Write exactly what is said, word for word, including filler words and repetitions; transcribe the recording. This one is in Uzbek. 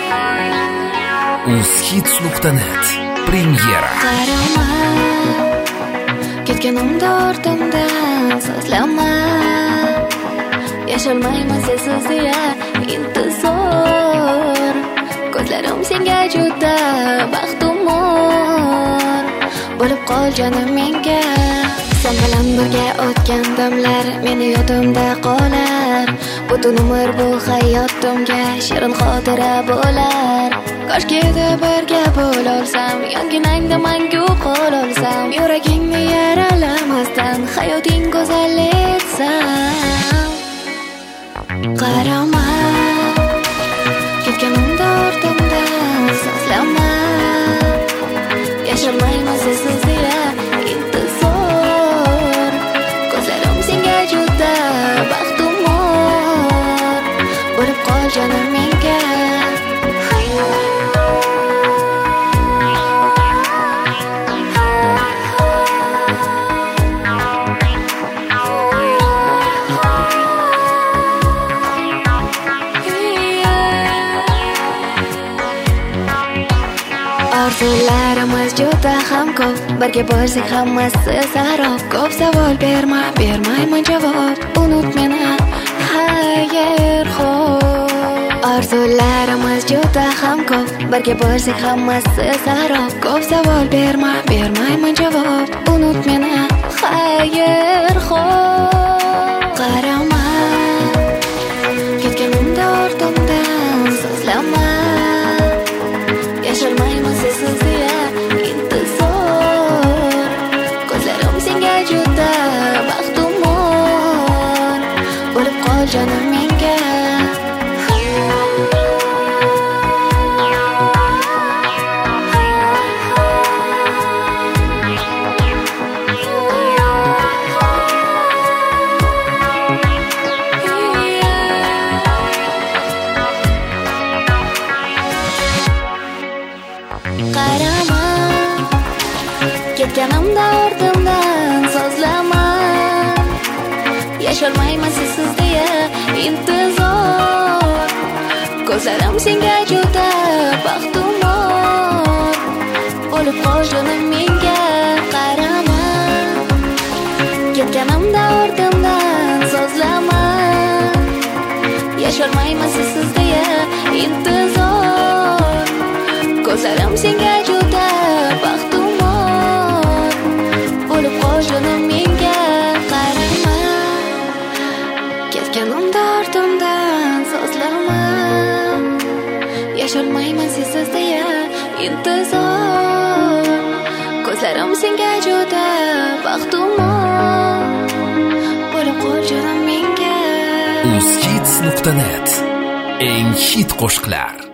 uzhits nuqta net premyera. Qarama, ketganimda ortimdan so'zlama. Yasholmayman sensiz deya intizor. Ko'zlarim senga juda baxtumor. Bo'lib qol jonim menga. Sen bilan birga o'tgan damlar meni yodimda qolar. Butun umr bu hayotimga shirin xotira bo'lar. Koshkida birga bo'lolsam, yonginangda mangu qololsam, yuragingni yaralamasdan hayoting go'zal etsam. Qarama, ketganimda ortimdan so'zlama. Yasholmayman sensiz deya intizor. Ko'zlarim senga juda baxtumor. Bo'lib qol jonim menga. Orzularimiz juda ham ko'p, birga bo'lsak hammasi sarob. Ko'p savol berma, bermayman javob. Unut meni, xayr xo'p. Orzularimiz juda ham ko'p, birga bo'lsak hammasi sarob. Ko'p savol berma, bermayman javob. Unut meni, xayr xo'p. Qarama, ketganimda ortimdan so'zlama. Yasholmayman sensiz deya intizor. Ko'zlarim senga juda baxtumor. Bo'lib qol jonim menga. Qarama, ketganimda ortimdan so'zlama. Yasholmayman sensiz deya intizor. Ko'zlarim senga juda baxtumor. Bo'lib qol jonim menga. Qarama, ketganimda ortimdan so'zlama. Yasholmayman sensiz deya intizor. Ko'zlarim senga juda baxtumor. Bo'lib qol jonim menga. Qarama, ketganimda ortimdan so'zlama. Yasholmayman sensiz deya intizor. Ko'zlarim senga juda baxtumor. Bo'lib qol jonim menga. uzhits nuqta net eng hit qo'shiqlar.